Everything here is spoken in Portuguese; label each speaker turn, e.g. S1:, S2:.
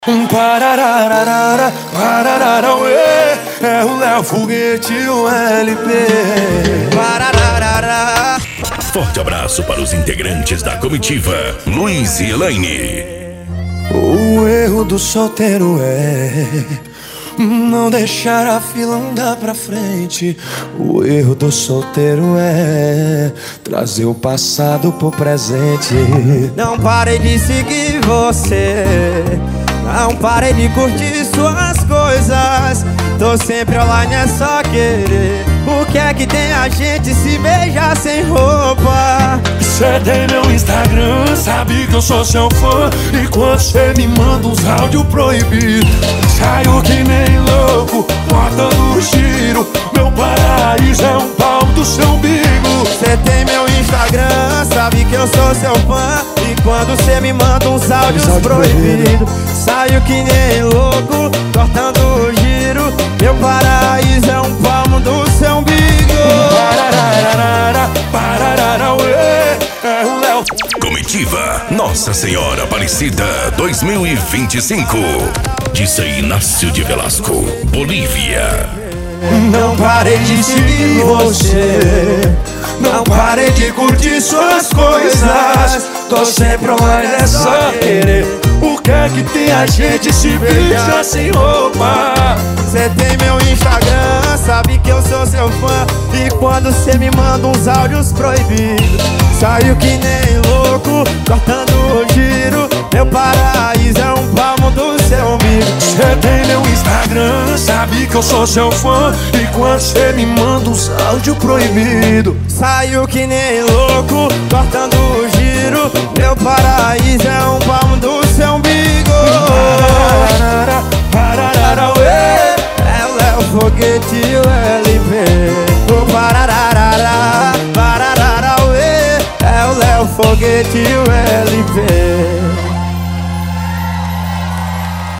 S1: Parararara, pararara, ué, é o Léo Foguete, o LP.
S2: Parararara.
S3: Forte abraço para os integrantes da comitiva, Luiz e Elaine.
S1: O erro do solteiro é não deixar a fila andar pra frente. O erro do solteiro é trazer o passado pro presente.
S2: Não parei de seguir você, não parei de curtir suas coisas. Tô sempre online, é só querer. O que é que tem a gente se beijar sem roupa?
S1: Cê tem meu Instagram, sabe que eu sou seu fã. E quando cê me manda uns áudios proibidos, saio que nem louco, cortando o giro. Meu paraíso é um pau do seu umbigo.
S2: Cê tem meu Instagram, sabe que eu sou seu fã. E quando cê me manda uns áudios proibidos, saio que nem louco, cortando o giro. Meu paraíso é um palmo do seu umbigo.
S1: Parararara, pararara, ué, é o Léo.
S3: Comitiva Nossa Senhora Aparecida 2025, de São Inácio de Velasco, Bolívia.
S1: Não parei de seguir você, não parei de curtir suas coisas. Tô sempre online, é só querer. O que é que tem a gente se beija sem roupa?
S2: Cê tem meu Instagram, sabe que eu sou seu fã. E quando cê me manda uns áudios proibidos, saio que nem louco, cortando o giro. Meu paraíso é um palmo do seu umbigo.
S1: Cê tem meu Instagram, sabe que eu sou seu fã. E quando cê me manda uns áudios proibidos,
S2: saio que nem louco, cortando o giro. Meu paraíso é um palmo do seu umbigo.
S1: pararara, pararara, ué,
S2: é o Léo Foguete e o LP. O parararara, pararara, ué, é o Léo Foguete e o LP.